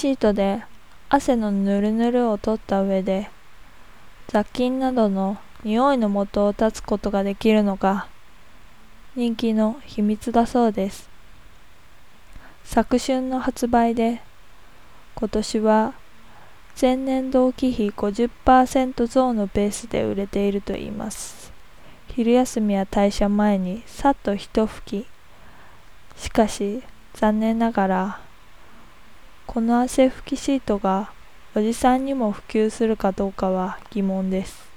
シートで汗のヌルヌルを取った上で雑菌などの匂いの元を断つことができるのが人気の秘密だそうです。昨春の発売で今年は前年同期比 50% 増のペースで売れているといいます。昼休みや退社前にさっと一拭き。しかし残念ながらこの汗拭きシートがおじさんにも普及するかどうかは疑問です。